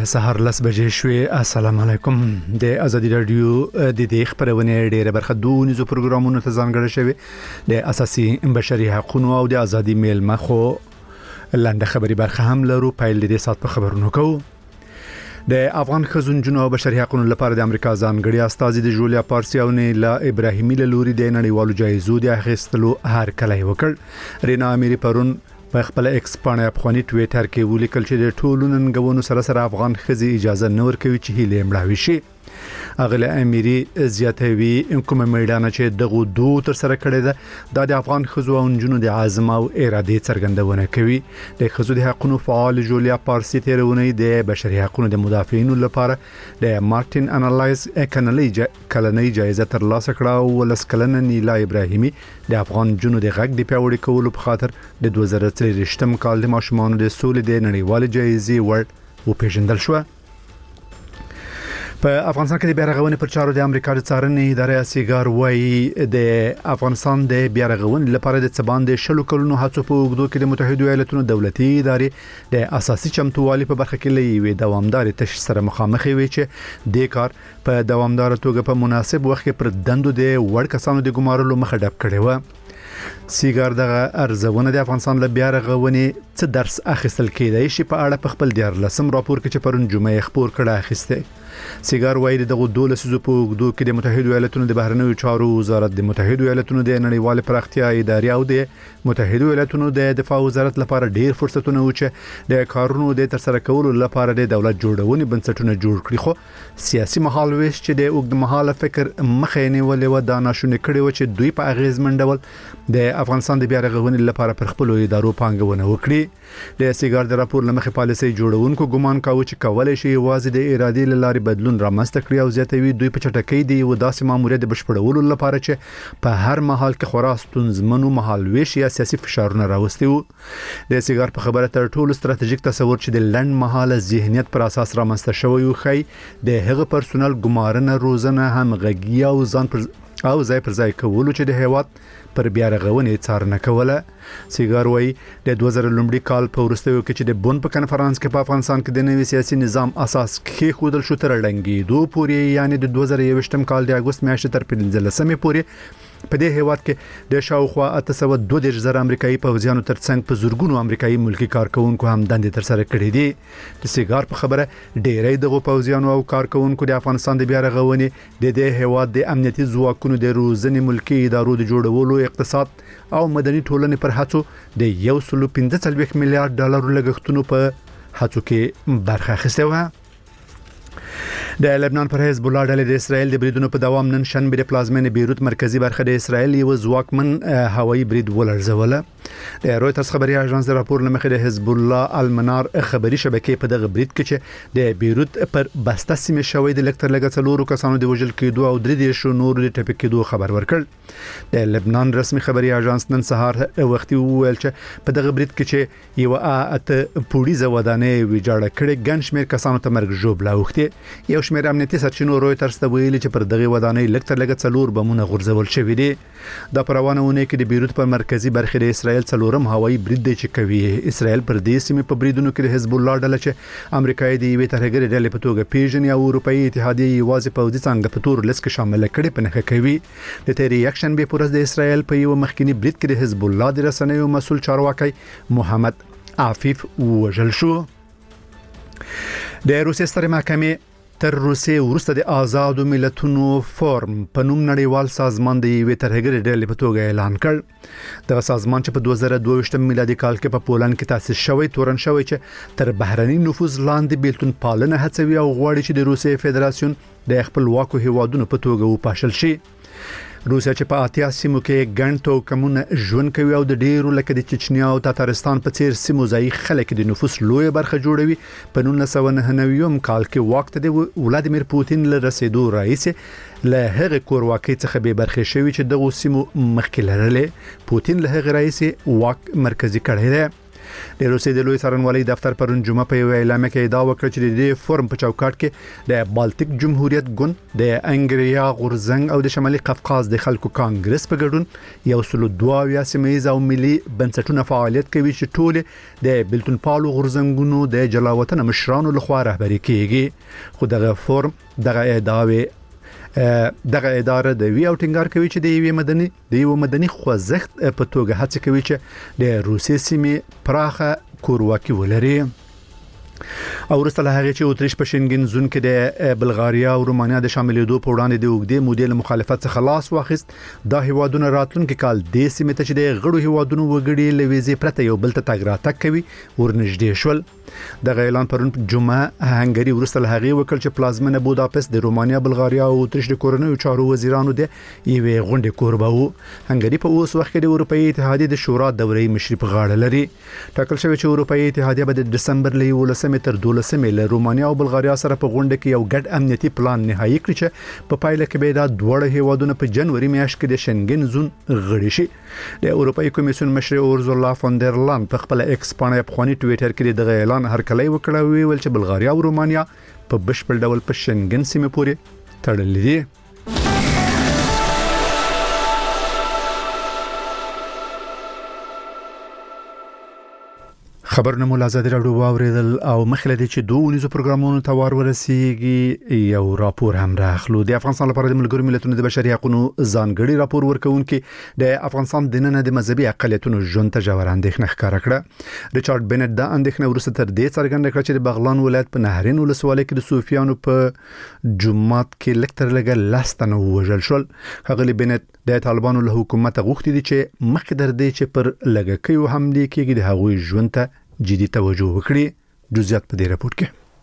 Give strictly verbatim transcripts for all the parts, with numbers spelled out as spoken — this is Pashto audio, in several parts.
سهار لس بجې شوې. السلام علیکم. د ازادي رادیو د دې خبرونه ډیره برخه دونیزو پروګرامونو ته ځانګړې شوی د اساسي بشري حقوقو او د ازادي میل مخو لاندې خبري برخه هم لرو. پایل دې سات په خبرونو کوو. د افغان خزونجونو او بشري حقوقو لپاره د امریکا ځانګړي استازي د جولیا پارسي او نیلا ابراهیمي له لوري د نړیوالو جایزو د اخیستلو هر کله وکړ. رینا اميري پرون په خپل ایکس باندې افغاني ټویټر کې ولیکل چې د ټولو ننګونو سره سره افغان خزي اجازه نه ورکوي چې هیله مړاوي شي. اغله اميري زیاتوي کوم میدان چې دغه دوه تر سره کړی ده د افغان خزو او نجونو د عزم او اراده څرګندونه کوي. د خزو د حقوقو فعال جولیا پارسي تیرونه د بشري حقوقو د مدافعین لپاره د مارټین انالایز اکانلي کلنۍ جایزه ترلاسه کړه او ولسکلن نیلا ابراهیمي د افغان جنونو د غږ د پیاوړي کولو په خاطر د دوه زره څلوېښتم کال د ماشومانو د سولې د نړیوال جایزې ور او پیژندل شو. په افغانستان کې د بیارغونې پر چارو د امریکا د څارنې ادارې سیګار وایي د افغانستان د بیارغونې لپاره د څبان د شلو کلونو هڅو په وګړو کې د متحده ایالاتونو دولتي ادارې د اساسي چمتووالي په برخه کې لوي دوامدار تش سره مخامخ وي چې د کار په دوامدار توګه په مناسب وخت کې پر دندو د وړ کسانو د ګمارلو مخه ډب کړي و. سیګار دغه ارزونه د افغانستان له بیارغونې څه درس اخیستل کېدای شي په اړه په خپل دیار لسم راپور کې چې پرون جمعې خبر کړه اخیسته. سیګار وایي دغه دولس سوزو په وګړو کې د متحده ایالاتونو د بهرنیو چارو وزارت د متحده ایالاتونو د نړیوال پراختیا ادارې او د متحده ایالاتونو د دفاع وزارت لپاره ډیر فرصتونه و چې د کارونو د تر سره کولو لپاره د دولت جوړونې بنسټونه جوړ کړي. خو سیاسي مهال ویش چې د اوږد مهاله فکر مخې نیولې و دا ناشونې کړي و چې دوی په اغیزمن ډول د افغانستان د بیارغونې لپاره پر خپل ادارو پانګونه وکړي. د سیګار د راپور لمخې پالیسي جوړونکو ګمان کاوه چې کولای شي واځي د ارادي لارې بدلون رامنځته کړي او زیاتوي دوی په چټکۍ دی و داسې ماموریت د بشپړولو لپاره چې په هر محل کې خورا ستونزمنو محل ویش یا سیاسي فشارونه راوستي وو. د سیګار په خبره تر ټولو ستراتیژیک تصور چې د لند محل ذهنیت پر اساس رامنځته شوی و خي د هغه پرسونل ګمارنه روزنه همغږي او ځان پر او ځای پر ځای کولو چې د هیواد پر بیارغونې څارنه کوله. سیګار وایي د دوه زره لومړي کال په وروستیو کې چې د بون په کنفرانس کې په افغانستان کې د نوي سیاسي نظام اساس کې خودل شو تر لنګېدو پورې یعنی د دوه زره یوویشتم کال د اگست میاشتې تر پنځلسمې پورې په دې هیواد کې د شاوخوا اته سوه دوه دېرش زره امریکایي پوځیانو ترڅنګ په زورګونو امریکایي ملکی کارکونکو هم دندې تر سره کړې دي. د سیګار په خبره ډېری دغه پوځیانو او کارکونکو د افغانستان د بیارغونې د دې هیواد د امنیتي ځواکونو د روزنې ملکی ادارو د جوړولو اقتصاد او مدني ټولنې پر هڅو د یو سل پنځه څلوېښت میلیارډ ډالر لګښتونو په هڅو کې برخه اخیسته و. د لبنان پر حزب الله ډلې د اسرائیل د بریدونو په دوام نن شنبه د پلازمینې بیروت مرکزی برخه د اسرائیل یو ځواکمن هوایي برید ولړزوله. د رويټرز خبري اژانس د راپور لمخې د حزب الله المنار خبري شبکې په دغه برید کې چې د بیروت پر بسته سیمه شوې د لکتر لګه څلورو کسانو د وژل کېدو او درې دیشو نور د ټپي کېدو خبر ورکړ. د لبنان رسمي خبري اژانس نن سهار وختي وویل چې په دغه برید کې چې یو اته پولیس ودانې ویجاړه کړې ګن شمیر کسانو ته مرګ ژوبله وخته. یو شمیر امنیتي سرچینو رويټرز ته ویلي چې پر دغه ودانې لکتر لګه څلور بمونه غورځول شوې دي. د پروانهونه کې د بیروت په مرکزی برخه د اسرائیل څلورم هوایي برید دی چې کوي. اسرائیل پر دې سیمه په بریدونو کې د حزب الله ډله چې امریکایي دی وی ترهګری ډلې په توګه پیژني او اروپאי اتحادیه یوازې پوځي څنګه په تور لیست کې شامل کړي په نخښه کوي. د تیر یکشن به پرز د اسرائیل په یو مخکنی برید کې د حزب الله د رسنیو مسول چارواکي محمد عفیف وژل شو. د روسیې ستر محکمې تر روسیې ورسته د آزادو ملتونو فورم په نوم نړیوال سازمان د یوې ترهګرې ډلې په توګه اعلان کړ. دغه سازمان چې په دوه زره دوه ویشتم میلادي کال کې په پولند کې تاسیس شوی تورن شوی چې تر بهرني نفوذ لاندې بیلتون پالنه هڅوي او غواړي چې د روسیې فدراسیون د خپلواکو هیوادونو په توګه وپاشل شي. روسیا چې په اتیا سیمو کې ګڼ توکمونه ژوند کوي او د ډیرو لکه د چچنیا او تاتارستان په څیر سیمو ځای خلک د نفوس لوی برخه جوړوي. په نولس سوه نهه نوي کال کې وخت د ولادیمیر پوتین له رسیدو رئیس له هغه کورواکۍ څخه به برخه شوی چې دغه سیمو مخکې لرلې. پوتین له هغه رئیس واک مرکزی کړی دی. د روسیې د لوی څارنوالۍ دفتر پرون جمعه په یو اعلامیه کې ادعا وکړه چې د فورم په چوکاټ کې د بالټیک جمهوریت ګوند د انګریا غورزنګ او د شمالي قفقاز د خلکو کانګرس په ګډون یو سل دوه اویا سیمه او ملي بنسټونه فعالیت کوي چې ټول د بلتون پالو غورزنګونو د جلاوطن مشرانو لخوا رهبري کیږي. خو دغه فورم دغه ادعاوی دغه اداره د وی او ټینګار کوي چې د یو مدني د یو مدني خوځښت په توګه هڅه کوي چې د روسي سیمې پراخه کورواکي ولري. او وروسته له هغه چې اتریش په شنګن زون کې د بلغاریا او رومانیا د شاملېدو په وړاندې د اوږدې مودې له مخالفت څخه لاس واخیست، دا هیوادونه راتلونکي کال د سیمې ته چې د غړو هیوادونو وګړي له ویزې پرته یو بل ته تګ راتګ کوي ورنږدې شول. دغه اعلان پرون جمعه هنګری وروسته له هغه وکړ چې پلازمنه بوداپست د رومانیا، بلغاریا او اتریش د کورنیو چارو وزیرانو د یوې غونډې کوربه وو. هنګری په اوس وخت کې د اروپאי اتحادیې د شورا دورې مشري په غاړه لري. ټاکل شوی چې اروپאי اتحادیه به د دسمبر له یولسمې تر دولسمې له رومانیا او بلغاریا سره په غونډه کې یو ګډ امنیتي پلان نهایی کړي چې په پایله کې به دا دوه هیوادونه په جنوري میاشت کې د شنګن زون غړي شي. د اروپאי کمیسیون مشر اورزولا فون در لاین په خپل ایکس باندې په خواني ټوئیټر کې دغه اعلان هرکلی وکړ، ویل چې بلغاریا او رومانیا په بشپړ ډول په شنګن سیمه پورې تړلې دي. خبرونه مو لازم راډیو واوریدل او مخله دي چې دوه نيزو پروګرامونو ته ور ورسیږي. یو راپور هم راخلو د افغانستان لپاره د ملګرو ملتونو د بشري حقوقو ځانګړي راپور ورکونکي د افغانستان د نن د مذهبي اقلیتونو ژوند ته ژور اندېښنه ښکاره کړه. ریچارډ بنټ دا اندېښنه ورسته تر دې څرګنده کړه چې د بغلان ولایت په نهرین ولسوالۍ کې د صوفیانو په جمعات کې لکتر لګل لاستنه وژل شول. هغه بنټ د طالبانو له حکومت غوښتي دي چې مخکې در دي چې پر لګکیو حمله کېږي د هغوی ژوند ته جدي توجه وکړي. جزئیات په دې راپور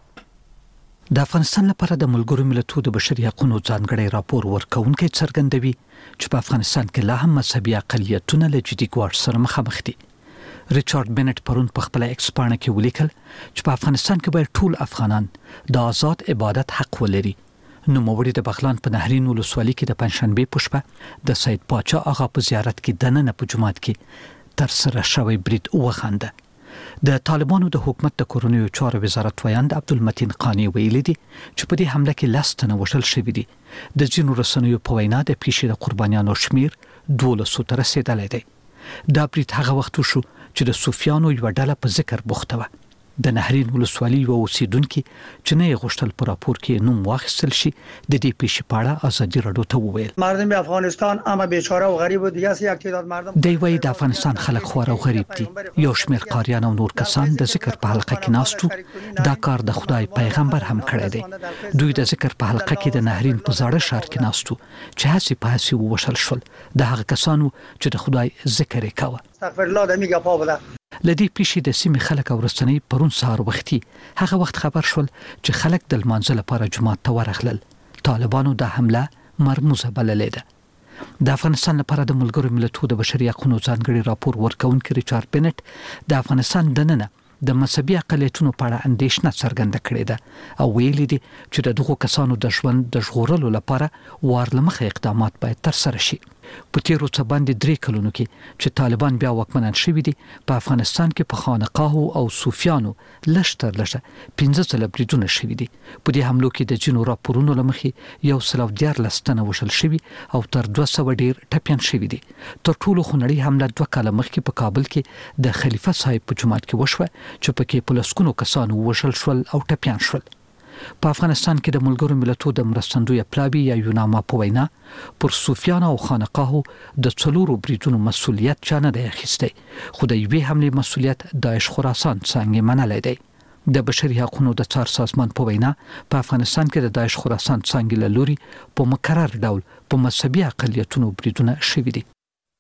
کې د افغانستان لپاره د ملګرو ملتونو د بشري حقوقو ځانګړي راپور ورکونکي څرګندوي چې په افغانستان کې لا هم مذهبي اقلیتونه له جدي ګواښ سره مخامخ دي. ریچارډ بنټ پرون په خپل ایکس باندې کې ولیکل چې په افغانستان کې باید ټول افغانان د آزاد عبادت حق ولري. نو موړي د بغلان په نهرین ولسوالۍ کې د پنځشنبه پښپه د سید پاچا اغا په زیارت کې دننه په جمعات کې تر سره شوی برید وغنده. د طالبانو د حکومت د کورونیو چارو وزارت ویاند عبدالمتین قانی ویلي دي چې په دې حمله کې لاستنه وشل شوې دي. د جنو رسنیو په وینا د پیښې د قربانیانو شمیر دولسو ته رسیدلی دی. دا برید هغه وخت شو چې د صوفیانو یو ډله په ذکر بوخته و. د نهرین ولسوالۍ و اوسیدونکو چې نه غوښتل په راپور کې نوم واخیستل شي د دې پیښې په اړه ازادي راډیو ته وویل مردم افغانستان اما بیچاره او غریب و دیگه یک تعداد مردم دی وای د افغانستان خلک خور او غریب دي. یو شمېر قاریان او نور کسان د ذکر په حلقه کې ناستو. دا کار د خدای پیغمبر هم کړی دی. دوی د ذکر په حلقه کې د نهرین په زاړه ښار کې ناستو چې هڅې په هڅې وشل شول د هغه کسانو چې د خدای ذکر یې کاوه. استغفر الله د میګه په ولا لدی پیښې د سیمې خلک او رسنۍ پرون سهار وختي هغه وخت خبر شول چې خلک د لمانځه لپاره جمعات ته ورغلل. طالبانو د حمله مرموزه بللې ده. د افغانستان لپاره د ملګرو ملتونو د بشري حقوقو ځانګړي راپور ورکونکي ریچارډ بنټ د افغانستان دننه د مذهبي اقلیتونو په اړه اندېښنه څرګنده کړې ده او ویلي دي چې د دغو کسانو د ژوند د ژغورلو لپاره وارلمخه اقدامات باید ترسره شي. په تیرو څه باندې درې کلونو کې چې طالبان بیا واکمنان شوي دي په افغانستان کې په خانقاهو او صوفیانو لشتر لشه پنځه ځله بریدونه شوي دي. په دې حملو کې د جنو راپورونو لمخې یو سل او دیارلس تنه وژل شوي او تر دوه سوه ډیر ټپیان شوي دي. تر ټولو خونړۍ حمله دوه کاله مخکې په کابل کې د خلیفه صاحب په جومات کې وشوه چې پکې په لسګونو کسان وژل شول او ټپیان شول. په افغانستان کې د ملګرو ملتونو د مرستندوی پلاوی یا یوناما په وینا پر صوفیانو او خانقاهو د څلورو بریدونو مسولیت چا نه دی اخیستی، خو د یوې حملې مسولیت داعش خراسان څنګه منلی دی. د بشري حقوقو د څار سازمان په وینا په افغانستان کې د داعش خراسان څنګه له لوري په مکرر ډول په مذهبي اقلیتونو بریدونه شوي دي.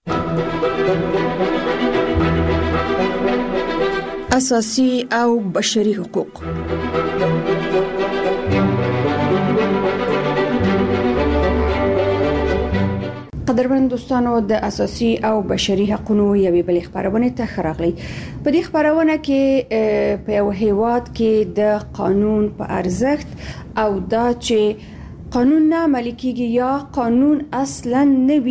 اساسي او بشري حقوق قدرمن دوستانو د اساسي او بشري حقوقو یوې بل خبرونه ته خراغلي. په دې خبرونه کې په یو هیواد کې د قانون په ارزښت او دا چې قانون نه عملي کیږي یا قانون اصلا نه وي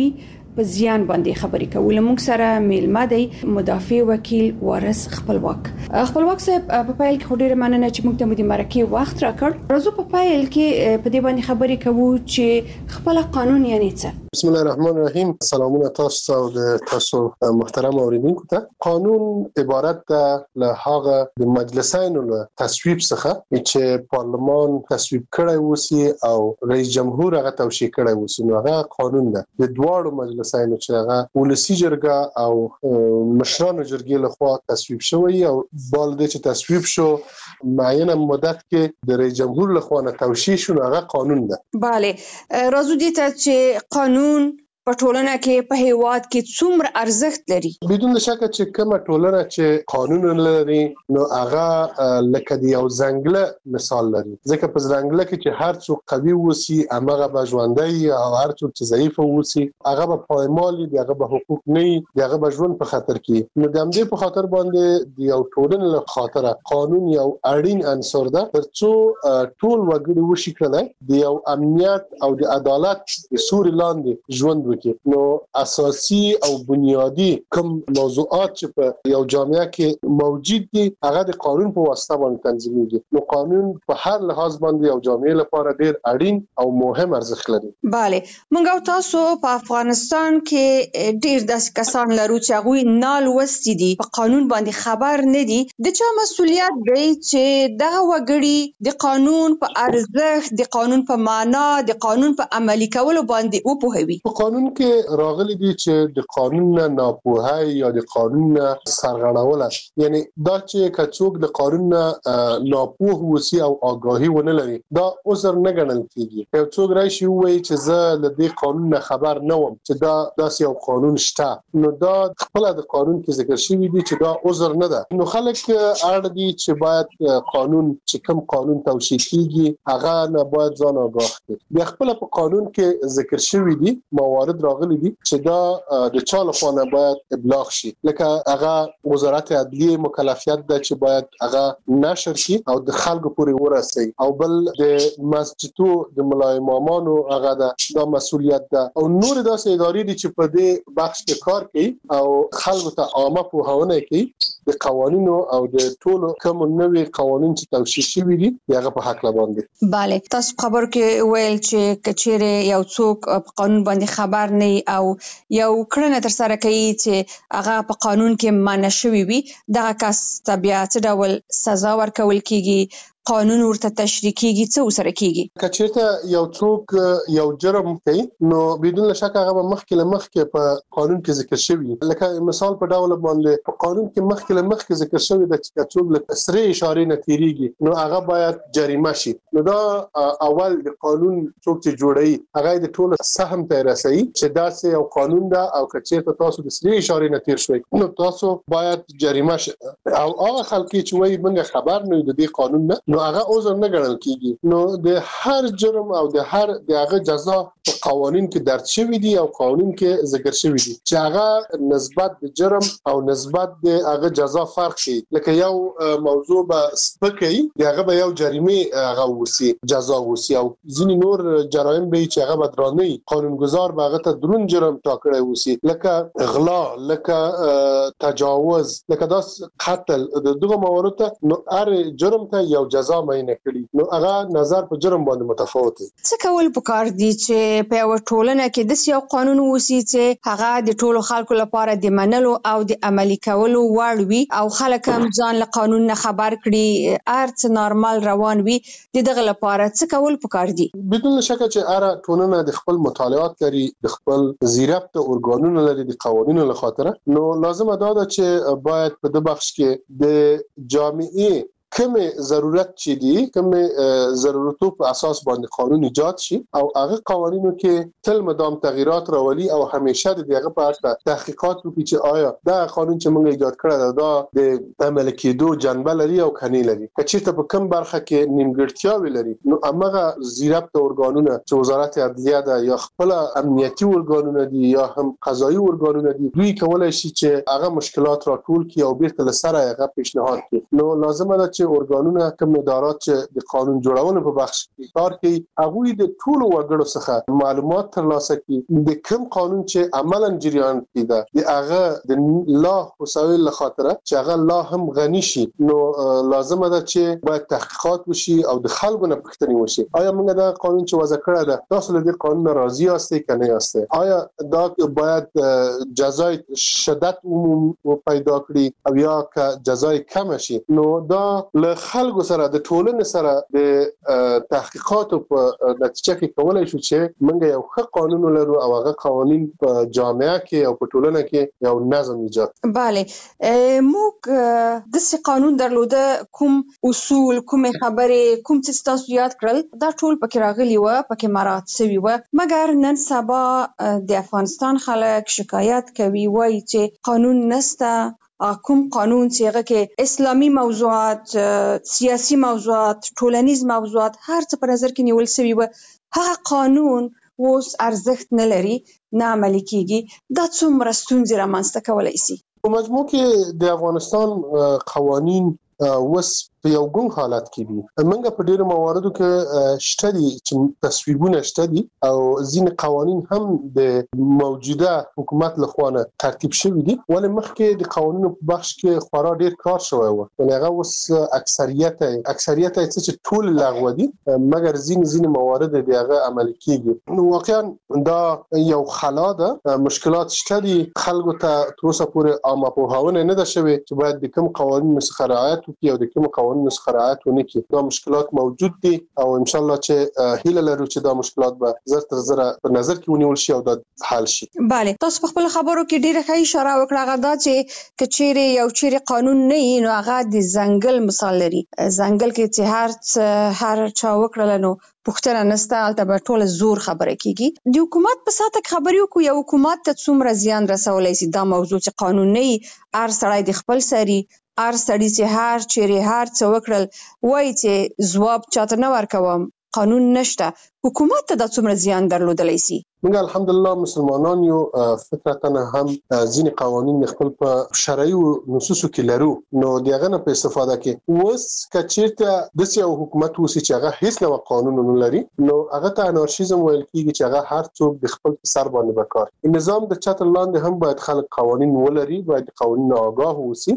په زیان باندې خبرې کوو. موږ سره میلمه دی مدافع وکیل وارث خپلواک. خپلواک صاحب په پایل کې ډېر مننه چې موږ ته مو د مرکه وخت راکړ. راځو په پایل کې په دې باندې خبرې کوو چې خپل قانون یعنی څه. بسم الله الرحمن الرحیم. سلامونه تاسو او د تاسو محترم اوریدونکو ته. قانون عبارت ده له هغه د مجلسینو له تصویب څخه چې پارلمان تصویب کړی وسی او رئیس جمهور هغه توشیح کړی وسی. نو هغه قانون ده د دواړو مجلسینو چې هغه ولسی جرګه او مشرانو جرګې له خوا تصویب شوی او بالده چې تصویب شو معینه مدت کې د رئیس جمهور له خوا توشیح شو. هغه قانون ده. bale راځو دې ته چې قانون په ټولنه کې په هیواد کې څومره ارزښت لري. بدون شک چې کومه ټولنه چې قانون لري نو هغه لکه د یو ځنګل مثال لري. ځکه په ځنګل کې چې هر څوک قوي وسی هغه به ژوندۍ او هر څوک چې ضعیف وسی هغه به پایمالي دی، هغه به حقوق نه دی، هغه به ژوند په خطر کې. نو د همدې په خاطر باندې د یو ټولنې له خاطر قانون یو اړین عنصر ده ترڅو ټول وګړي وشي کړل د یو امنیت او د عدالت د سوري لاندې ژوند. نو اساسي او بنیادی کوم موضوعات چې په یو جامعه کې موجود دي هغه د قانون په واسطه باندې تنظیمېږي. نو قانون په هر لحاظ باندې یو جامعه لپاره ډیر اړین او مهم ارزښت لري. bale موږ او تاسو په افغانستان کې ډیر داسې کسان لرو چې هغه نه لوستي دي، په قانون باندې خبر نه دي. د چا مسولیت دی چې دغه وګړي د قانون په ارزښت، د قانون په معنا، د قانون په عملي کولو باندې وپوهوي؟ په قانون کې راغلي دي چې د قانون نه ناپوهي یا د قانون نه سرغړونه، یعنی دا چې کڅوګ د قانون نه ناپوه وسی او آگاهی ونه لري دا عذر نه ګڼل کیږي. یو څوک راشي وایي چې زه له دې قانون نه خبر نه وم چې دا داسې یو قانون شته، نو دا خپل د قانون کې ذکر شوی دی چې دا عذر نه ده. نو خلک اړ دي چې باید قانون چې کوم قانون توشیح کیږي هغه نه باید ځان آگاه کړي. د خپل په قانون کې ذکر شوی دی موارد راغلي دي چې دا د چا لخوا نه باید ابلاغ شي، لکه هغه وزارت عدلیه مکلفیت ده چې باید هغه نشر شي او د خلکو پورې ورسي، او بل د مسجدو د ملا امامانو هغه دا مسولیت ده، او نور داسې ادارې دي چې په دې بخش کې کار کوي او خلکو ته عامه پوهاونه کوي د قوانینو او د ټولو کوم نوې قوانین چې توشیح شوي دي هغه په حق لباندې. bale تاسو خبر کې ویل چې کچېره یو څوک په قانون باندې خبر نه او یو کړنه تر سره کوي چې هغه په قانون کې معنی شوی وي، دغه کس ته بیا څه ډول سزا ورکول کیږي؟ قانون ورته تشریح کیږي؟ څه وسره کیږي؟ کچېرته یو څوک یو جرم کوي نو بدون شک هغه مخکې له مخکې په قانون کې ذکر شوی، لکه مثال په ډول باندې په قانون کې مخکې له مخکې ذکر شوی د چې څوک له سره اشاره نه تیریږي نو هغه باید جریمه شي. نو دا اول د قانون څوک چې جوړي هغه د ټولو سهم ته رسي چې دا سه یو قانون ده او کچېرته تاسو د سره اشاره نه تیر شوي نو تاسو باید جریمه شي. او هغه خلک چې وایي موږ خبر نه یو د دې قانون نه نو هغه عذر نه ګڼل کیږي. نو د هر جرم او د هر دغه جزا په قوانین کې درج شوی دی او قانون کې ذکر شوی دی چې هغه نسبت د جرم او نسبت د هغه جزا فرق شي. لکه یو موضوع به سپکای دغه به یو جریمه هغه وسی جزا وسی او ځینې نور جرایم به چې هغه بدرانه قانونګذار به هغه ته درون جرم ټاکړی وسی، لکه غلا، لکه تجاوز، لکه داس قتل. دغه موارد نو هر جرم ته یو جزا مینه کړي نو هغه نظر په جرم باندې متفاوت دي. څه کول پکار دي چې په یو ټولنه کې د یو قانون وسی چې هغه د ټولو خلکو لپاره د منلو او د عملي کولو وړ وي او خلک هم ځان له قانون نه خبر کړي، ارڅ نارمل روان وي، دغه لپاره څه کول پکار دي؟ بدون شک چې اره ټولنه د خپل مطالعات لري، د خپل زیربط ارګانونو لري، د قوانینو له خاطر نو لازم ده چې باید په د بخش کې د جامعي کوم ضرورت چي دي، کوم ضرورتو په اساس باندې قانون ایجاد شي او هغه قوانینو کې تل مدام تغییرات راولي او همیشه دغه په اړه تحقیقات وکړي چې آیا دا قانون چې موږ ایجاد کړی دا د عمل کېدو جنبه لري او کني لري. کچېرته په کوم برخه کې نیمګړتیاوي لري نو هغه زیربط ارګانونه چې وزارت عدلیه ده یا خپل امنیتي ارګانونه دي یا هم قضایي ارګانونه دي دوی کولای شي چې هغه مشکلات راټول کړي او بیرته لسره هغه پیشنهاد کړي. نو لازم ده چې اورګانونه کوم ادارات چې د قانون جوړونې په بخش کې کار کوي هغه د ټولو وګړو څخه معلومات ترلاسه کړي د کوم قانون چې عملاً جریان کیده د هغه د لا وسایل لخاطره چې هغه لا هم غني شي نو لازم ده چې باید تحقیقات وشي او د خلکو نه پوښتنه وشي آیا موږ دا قانون چې وضع کړی ده تاسو له دې قانون راضي یاستئ که نه یاستئ آیا دا باید جزای شدت عموم پیدا کړي او یا که جزای کم شي نو دا له خلکو سره د ټولنې سره د تحقیقاتو په نتیجه کې کولای شو چې موږ یو ښه قانون لرو او هغه قوانین په جامعه کې او په ټولنه کې یو نظم ایجاد. بله موږ د قانون درلوده کوم اصول کوم خبرې کوم څه تاسو یاد کړل دا ټول پکې راغلي و پکې مراعات شوي و مګر نن سبا د افغانستان خلک شکایت کوي وایي چې قانون نشته کوم قانون چې هغه کې اسلامي موضوعات سیاسي موضوعات ټولنیز موضوعات هر څه په نظر کې نیول شوي و هغه قانون اوس ارزښت نه لري نه عملي کیږي دا څومره ستونزې رامنځته کولی شي په مجموع کې د افغانستان قوانین وس په یو ګون حالت کې دي موږ په ډیرو مواردو کې شته دي چې تصویبونه شته دي او ځینې قوانین هم د موجوده حکومت لخوا نه ترتیب شوي دي ولې مخکې د قوانینو په بخش کې خورا ډیر کار شوی و یعنې هغه اوس اکثریت اکثریت یې چې ټول لغوه دي مګر ځینې ځینې موارد د هغه عملي کیږي نو واقعا دا یو خلا ده مشکلات شته دي خلکو ته تر اوسه پورې عامه پوهاونه نه ده شوې چې باید د کوم قوانینو څخه رعایت وکړي او د کوم قوانینو څخه رعایت ونه کړي دا مشکلات موجود دي او ان شاء الله چې هیله لرو چې دا مشکلات به زر تر زر په نظر کې ونیول شي او دا حل شي. بله تاسو په خپل خبرو کې ډیره ښه اشاره وکړه هغه دا چې کچېرې یو چیرې قانون نه وي نو هغه د ځنګل مثال لري ځنګل کې چې هر هر چا وکړل نو پوښتنه نشته هلته به ټول زور خبره کیږي د حکومت په ساته خبرې وکړو یو حکومت ته څومره زیان رسولی شي دا موضوع چې قانون نه وي هر سړی د خپل سري هر سړی چې هر چیرې هر څه وکړل وایي چې ځواب چاته نه ورکوم قانون نشته حکومت ته دا څومره زیان درلودلی شي موږ الحمدلله مسلمانان یو فطرتاً هم ځینې قوانین خپل په شرعي نصوصو کې لرو نو د هغه نه په استفاده کې اوس که چېرته داسې یو حکومت اوسي چې هغه هیڅ ډول قانون نه لري نو هغه ته انارشیزم ویل کېږي چې هغه هر څوک د خپل سر باندې به کار نظام د چتر لاندې هم باید خلک قوانین ولري باید قوانین آگاه اوسي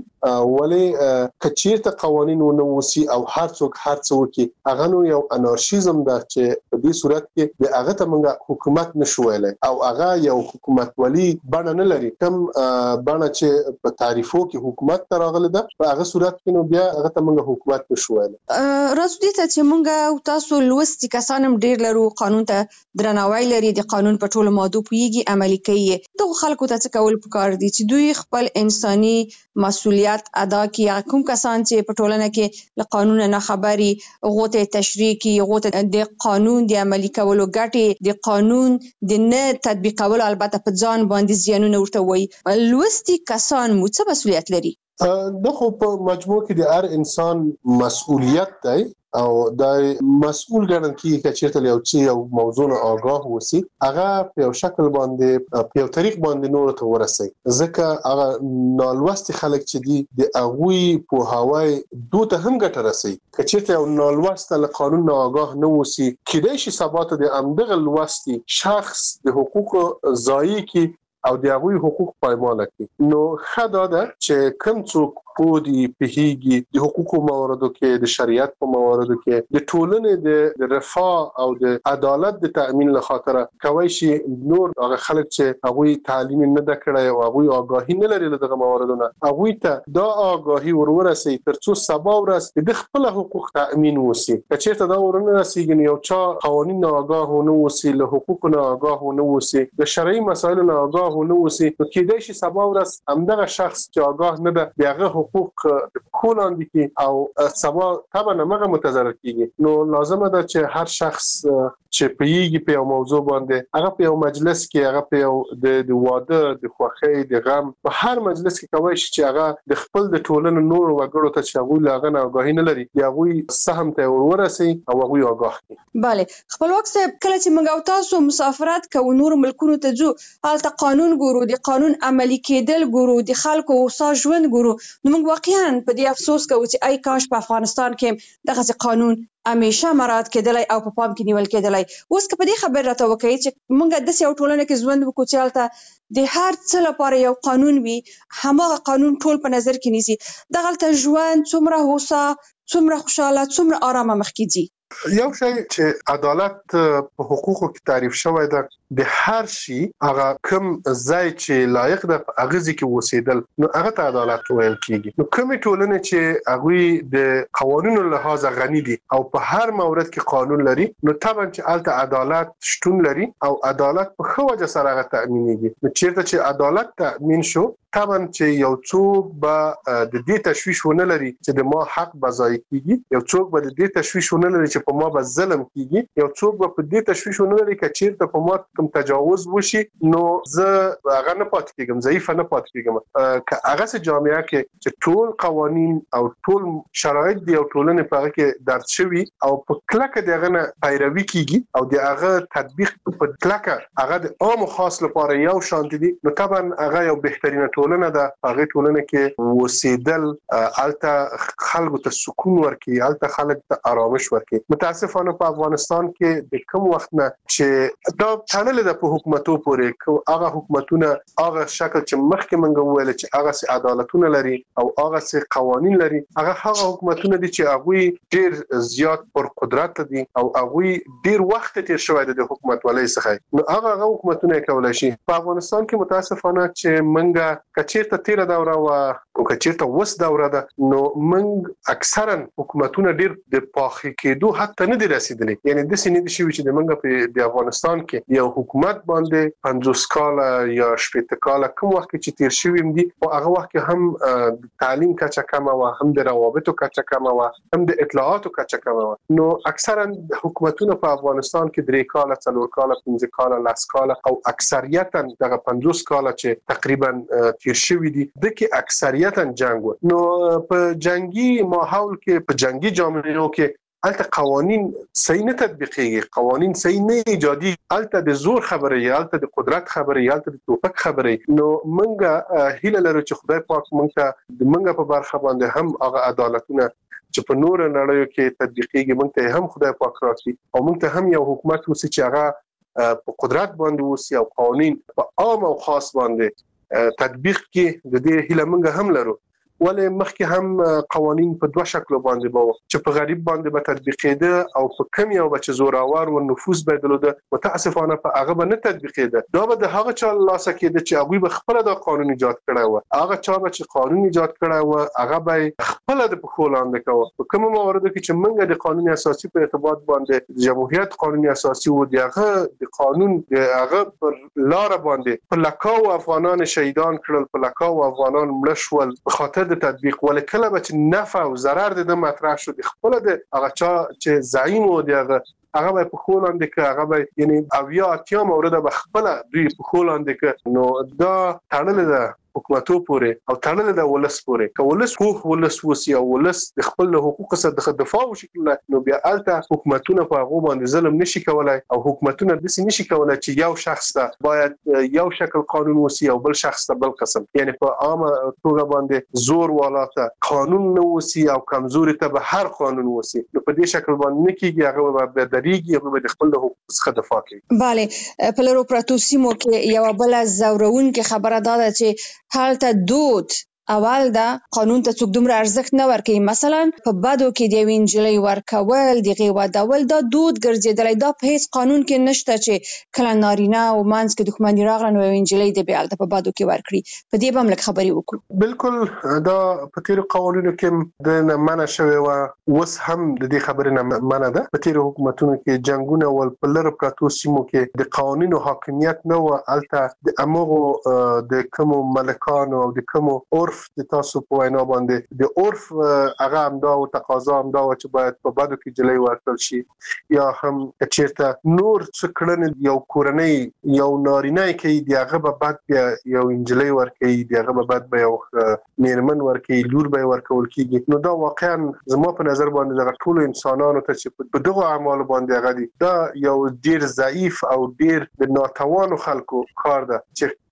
ولې که چېرته قوانین ونه اوسي او هر څوک هر څه وکړي هغه نو یو انارشیزم ده چې په دې صورت کې د هغه ته موږ حکومت نشو ویلی او هغه یو حکومت ولی بڼه نه لري کوم بڼه چې په تعریفو کې حکومت ته راغلی ده په هغه صورت کې نو بیا هغه ته موږ حکومت نشو ویلی راځو دې ته چې موږ تاسو لوستي کسان هم ډیر لرو قانون ته درناوی لري د قانون په ټولو مادو پوهیږي عملي کوي دغه خلکو ته څه کول پکار دي چې دوی خپل انساني مسؤلیت ادا کړي کوم کسان چې په ټولنه کې له قانون نه خبري غوته تشریح کوي غوته د قانون د عملي کولو ګټې د قانون د نه تطبیقولو البته په ځان باندې زیانونه ورته وایي لوستي کسان مو څه مسؤلیت لري دا خو په مجموع کې د هر انسان مسؤلیت دی او دا مسؤل ګڼل کیږي چې چیرته یو چې یو موضوع نه آگاه وسی هغه په یو شکل باندې په یو طریق باندې نور ته ورسي ځکه هغه نالوستي خلک چې دي د اغوي په هواي دوته هم ګټه رسي چې چیرته یو نالوسته له قانون نه آگاه نه وسی کله شي سبات د امدغه لوستي شخص د حقوق ضایع کی او د هغوی حقوق پایمال کړي نو خدا ده چې کوم څوک په دې پیږي د حقوقو مواردو کې د شریعت په مواردو کې د ټولنې د رفاه او د عدالت د تأمین لخاطر کوي شي نور هغه خلک چې هغوی تعلیم نه د کړای او هغوی آگاهی نه لري دغه مواردونه هغوی ته دا آگاهی ورورسي ترڅو سبا ورځ د خپل حقوق تأمین وسی چې ته دا ورنه رسیږي یو چا قوانین نه آگاه نه وسی له حقوق نه آگاه نه وسی د شرعي مسایل نه آگاه نه وسی نو کېدای شي سبا ورځ همدغه شخص چې آگاه نه ده دغه حقوق کولان دي او سبا طبعا هغه متضرر کیږي نو لازمه ده چې هر شخص چې پیږي په یو موضوع باندې هغه په یو مجلس کې هغه په یو د واده د خوښۍ د غم په هر مجلس کې کوي چې هغه د خپل د ټولنې نور وګړو ته چې هغه لاغه نه آگاهی نه لري یا هغه سهم ته ورورسي او هغه آگاه کړي bale خپلواک صاحب کله چې موږ تاسو مسافرت کوو نور ملکونو ته ځو هلته قانون ګورو د قانون عملي کېدل ګورو د خلکو اوسه ژوند ګورو نو موږ واقعا په دې افسوس کوو چې ای کاش په افغانستان کې دغه قانون همیشه مراعات کېدلای او په پام کې نیول کېدلای. اوس که په دې خبر راته وکړئ چې موږ داسې یو ټولنه کې ژوند وکړو چې هلته د هر څه لپاره یو قانون وي، هماغه قانون ټول په نظر کې نیسي، دغلته ژوند څومره هوسا، څومره خوشحاله، څومره آرامه مخکې ځي. یو شی چې عدالت په حقوقو کې تعریف شوی ده، د هر شي هغه کوم ځای چې لایق ده هغه ځکه وسیدل نو هغه ته عدالت ویل کیږي. نو کومې ټولنې چې هغه د قوانینو لحاظ غني دي او په هر مورد کې قانون لري، نو طبعا چې الته عدالت شتون لري او عدالت په خو وجه سره هغه تامینېږي. نو چیرته چې عدالت تامین شو، طبعا چې یو څوک به د دې تشویش ونه لري چې د ما حق بځای کیږي، یو څوک به د دې تشویش ونه لري چې په ما به ظلم کیږي، یو څوک به په دې تشویش ونه لري چې چیرته په ما کوم تجاوز وشي نو زه هغه نه پاتې کېږم، ضعیف نه پاتې کېږم. که هغه سه جامعه کې چې ټول قوانین او ټول شرایط دی او ټولنه په هغه کې درد شوی او په کلکه دغه نه پیروي کیږي او دغه تطبیق په کلکه هغه د عام خاص لپاره یو شان دي، نو طبعا هغه یو بهترینه ټولنه ده. هغه ټولنه کې وسیدل الته خلکو ته سکون ورکي، الته خلک ته آرامش ورکي. متاسفانه په افغانستان کې د کوم وخت نه چې دا تړلې ده په حکومتو پورې، هغه حکومتونه هغه شکل چې مخکې منګه ویل چې هغه سي عدالتونه لري او هغه سي قوانين لري، هغه هغه حکومتونه دي چې هغه ډیر زیات پر قدرت دي او هغه ډیر وخت تیر شوی د حکومت ولې څخه، نو هغه هغه حکومتونه کولای شي. په افغانستان کې متاسفانه چې منګه کچیرته تیر دوره او کچیرته وس دوره ده، نو منګ اکثرا حکومتونه ډیر د پاخي کېدو حتی نه دي رسیدلي. یعنی د سینې د شوی چې د منګه په د افغانستان کې یو حکومت باندې پنځوس کاله یا شپږ کاله کوم وخت چې تیر شوی دي او هغه وخت هم تعلیم کچه کم او هم د روابطو کچه کم او هم د اطلاعاتو کچه کم، نو اکثرا حکومتونه په افغانستان کې درې کاله، څلور کاله، پنځه کاله، لس کاله او اکثریتا دغه پنځوس کاله چې تقریبا تیر شوی دي د کې اکثریتا جنگ و. نو په جنگي ماحول کې په جنگي جامعو کې الته قوانين صحیح نه تطبیقيږي، قوانين صحیح نه ایجادي، الته د زور خبره یا الته د قدرت خبره یا الته د توپک خبره. نو منګه هیله لرو چې خدای پاک منګه د منګه په برخه باندې هم هغه عدالتونه چې په نور نړیو کې تطبیقيږي منګه هم خدای پاک راکړي او منګه هم یو حکومت وسی چې هغه په قدرت باندې وسی او قوانين په عام او خاص باندې تطبیق کې د دې هیله منګه هم لرو. ولې مخکې هم قوانين په دوه شکل باندې بو چې په غریب باندې به تطبیقېده او په کم یو بچ زوراور او نفوذ بدلوده، متاسفانه په هغه به نه تطبیقېده. دا به د هغه چا لاسه کېده چې هغه به خپل د قانون ایجاد کړی و، هغه چا به چې قانون ایجاد کړی و هغه به خپل د پخولاند کوي. په کوم موارد کې چې موږ د قانون اساسي په اعتبار باندې جمهوریت قانون اساسي و دغه د قانون هغه پر لار باندې په لکاو افغانان شهیدان کړل، په لکاو افغانان مړ شول په خاطر د تطبیق. ولې کله چې نفع او ضرر د مطرح شو د خپل د هغه چا چې زعیم و دغه هغه په خولند کې هغه به یعنی اویا اتیا مورد به خپل دوی په خولند کې، نو دا تړل ده حکومتو پورې او تړل د ولس پورې. که ولس خو ولس وسی او ولس د خپل حقوق سره د دفاع وشي، نو بیا الته حکومتونه په هغه باندې ظلم نشي کولای او حکومتونه د سې نشي کولای چې یو شخص ته باید یو شکل قانون وسی او بل شخص ته بل قسم، یعنی په عامه توګه باندې زور والاته قانون نه وسی او کمزوري ته به هر قانون وسی. نو په دې شکل باندې نه کیږي، هغه به دریږي، هغه به خپل حقوق څخه دفاع کوي. bale په لرو پراتو سیمو کې یو بل زورون کې خبره ده چې حالته دود اول دا قانون ته څوک دومره ارزښت نه ورکوي. مثلا په بدو کې د یوې نجلۍ ورکول، دغه ودول، دا دود ګرځېدلی. دا په هیڅ قانون کې نشته چې کله نارینه او منځ کې دښمني راغله نو یوې نجلۍ د بیا هلته په بدو کې ورکړي. په دې به هم لږ خبرې وکړو. بالکل دا په تیرو قوانینو کې د نه منع شوی و، اوس هم د دې خبرې نه منع ده. په تیرو حکومتونو کې جنگونه ول په لره پراتو سیمو کې د قوانینو حاکمیت نه و، الته د امغو د کوم ملکانو او د کوم عرف د تاسو په وینا باندې د عرف هغه امدا او تقاضا امدا چې باید په بدو کې جلې ورکړل شي، یا هم چیرته نور څه کړنې یو کورنۍ یو نارینه کې دی هغه به بعد یو انجلې ورکړي، دی هغه به بعد به یو میرمن ورکړي، لور به ورکول کیږي. نو دا واقعا زما په نظر باندې د ټول انسانانو ته چې په دغه اعمال باندې هغه دي دا یو ډیر ضعیف او ډیر د ناتوانو خلکو کار ده چې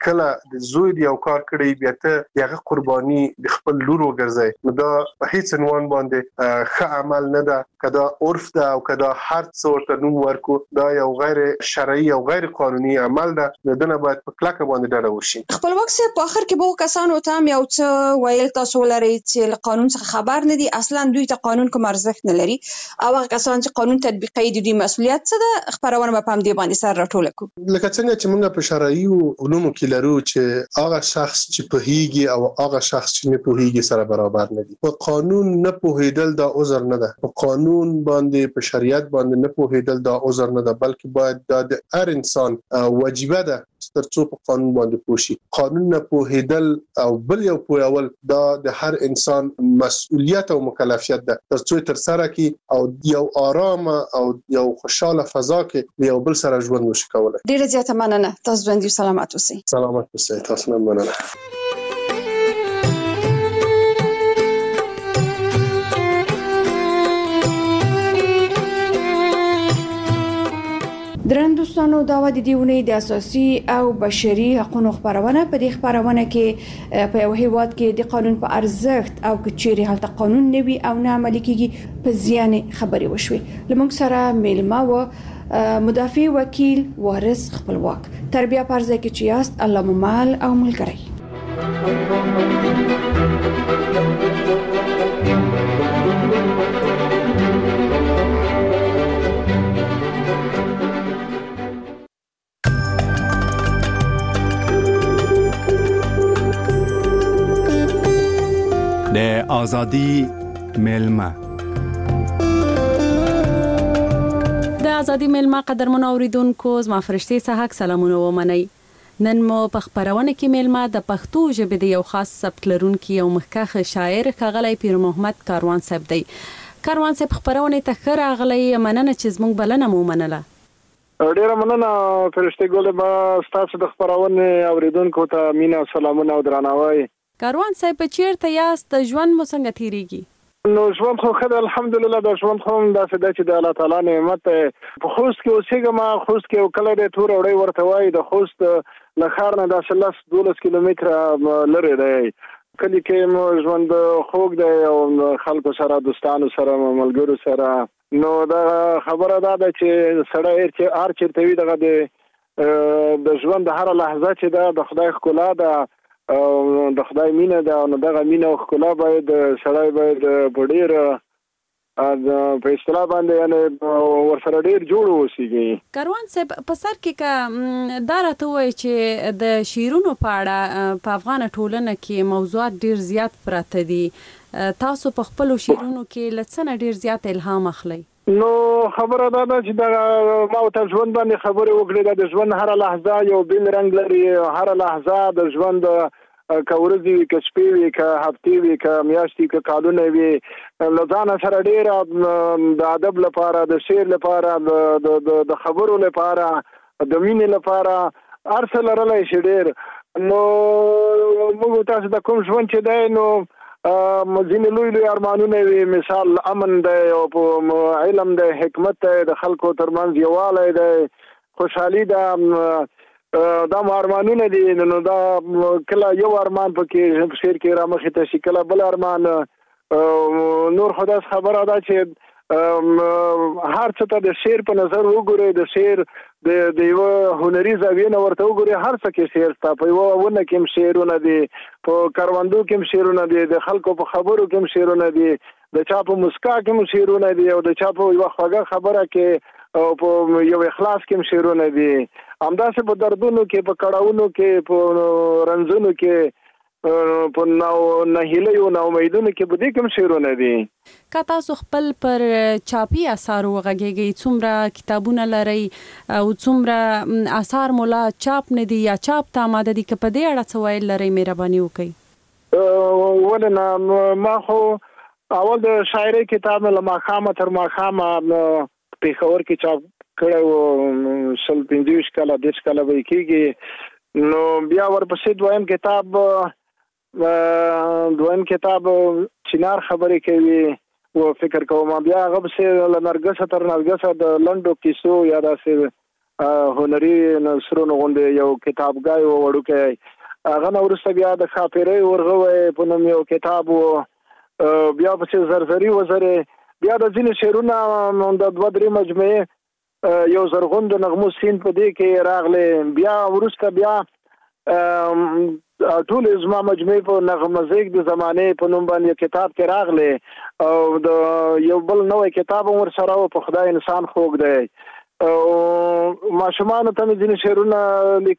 کله د زوی دی یو کار کړی بیا ته هغه قرباني د خپل لور وګرځي نو دا په هیڅ عنوان باندې ښه عمل نه ده کدا عرف ده او کدا هر څه ورته نوم ورکو دا یو غیر شرعي او غیر قانوني عمل ده د دنه باید په کلکه باندې ډډه وشي. خپلواک سه په اخر کې به کسانو ته یو څه ویل تاسو لري چې قانون څخه خبر نه دي اصلا دوی ته قانون کوم ارزښت نه لري او هغه کسان چې قانون تطبیقي دي دوی مسؤلیت څه ده خبرونه په هم دی باندې سر راټول کو لکه څنګه چې موږ په شرعي علومو کې لرو چې هغه شخص چې په هیږي او هغه شخص چې نه په هیږي سره برابر نه دي. په قانون نه پوهیدل دا عذر نه ده. په قانون باندې په شریعت باندې نه پوهیدل دا عذر نه ده بلکې باید دا د هر انسان واجبه ده ترڅو په قانون باندې پوښي. قانون نه پوهیدل او بل یو پوهول دا د هر انسان مسؤلیت او مکلفیت ده ترڅو تر سره کی او یو آرام او یو خوشاله فضا کې یو بل سره ژوند وشي کولای. ډیره زیاته مننه تاسو باندې سلامات اوسئ. سلامات اوسئ تاسو نه مننه. درن دوستانو دا و د دیونی د اساسي او بشري حقوقو خبرونه په دې خبرونه کې په یو هیواد کې د قانون په ارزښت او کچيري حالت قانون نوي او نه عملي کیږي په زیان خبري وشوي. لمونږ سره میلمه و مدافع وکیل وارث خپلواک تربیه پرځه کې چې یاست الله ممال او ملګری. د ازادي میلمه د ازادي میلمه قدرمن اوریدونکو زما فرشتي صحاک سلامونه ومنئ. نن مو په خبرونه کې میلمه د پښتو ژبې د یو خاص سبک لرونکي او مخکخ شاعر ښاغلی پیر محمد کاروان صاحب دی. کاروان صاحب خبرونه ته ښه راغلی مننه چې زموږ بلنه مو منله. ډیره مننه فرشتي ګل به تاسو د خبرونه اوریدونکو ته مینا سلامونه او درناوی. کاروان صاحب چیرته یاست ژوند مو څنګه تیریږي؟ نو ژوند خو خدای الحمدلله د ژوند خو داسې د چې د الله تعالی نعمت په خوست کې اوسېږم. خوست کې کله د تور وړي ورته وای د خوست له ښار نه داسې لس دولس کیلومتره لري دی. کلی کې مو ژوند خوږ دی او خلکو سره دوستانو سره ملګرو سره. نو دا خبره ده چې سړی چې هر چیرته وي دغه د ژوند د هر لحظه چې ده د خدای ښکلا ده او د خدای مینه ده او دغه مینه او ښکلا باید سړی باید په ډیر په اصطلاح باندې یعنی ورسره ډیر جوړ اوسېږي. کاروان صاحب په سر کې کا دا راته وایي چې د شعرونو په اړه په افغان ټولنه کې موضوعات ډیر زیات پراته دي. تاسو په خپل شعرونو کې لڅنه ډیر زیات الهام اخلي. نو خبره دا ده چې دا ما ته ژوند باندې خبرې وکړې د ژوند هر لحظه یو بل رنگ لري. هر لحظه د ژوند کورځي وي که شپې وي که هفتې وي که میاشتې که کالونه وي له ځانه سره ډېره د ادب لپاره د شعر لپاره د خبرو لپاره د مینې لپاره هر څه لرلی شي ډېر. نو موږ تاسو د کوم ژوند چې دی نو ځینې لوی لوی ارمانونه وي مثال امن دی او علم دی حکمت دی د خلکو ترمنځ یووالی دی خوشحالي ده دا ارمانونه دي. نو دا کله یو ارمان پکې شعر کې را مخې ته شي کله بل ارمان. نور خو داس خبره ده چې هر څه ته د شعر په نظر وګورئ د شعر د یو هنري زاویې نه ورته وګورئ هر څه کې شعر شته. په یوه ونه کې هم شعرونه دي په کروندو کې هم شعرونه دي د خلکو په خبرو کې هم شعرونه دي د چا په مسکا کې هم شعرونه دي او د چا په یوه خوږه خبره کې او په یو اخلاص کې هم شعرونه دي. همداسې په دردونو کې په کړاوونو کې په رنځونو کې په نو نهیلیو نو امیدونو کې په دې کوم شعرونه دي. که تاسو خپل پر چاپي اثار وغږیږئ څومره کتابونه لرئ او څومره اثار مولا چاپ نه دي یا چاپ ته آماده دي که په دې اړه څه ویل لرئ مهرباني وکړئ. ولې نه ما خو اول د شاعرۍ کتاب له ماښامه تر ماښامه پېښور کې چاپ کړی و سل پنځه ویشت کاله دېرش کاله به یې کېږي. نو بیا ورپسې دویم کتاب دویم کتاب چنار خبرې کوي و فکر کوم بیا هغه پسې له نرګسه تر نرګسه د لنډو کیسو یا داسې هنري نثرونو غونډه یو کتابګای وړوکې هغه نو ورسته بیا د خاطرې ورغوي په نوم یو کتاب بیا په زرزري وزره بیا د ځینې شعرونه د دوه درې مجموعه یو زرغون د نغمو سین په دې کې راغله بیا ورسته بیا ټول ازما مجموعه په نغمزیک د زمانه په نوم باندې کتاب کې راغله او د یو بل نوې کتاب ور سره په خدای انسان خوګ دی او ماشومان ته ځینې شعرونه لیک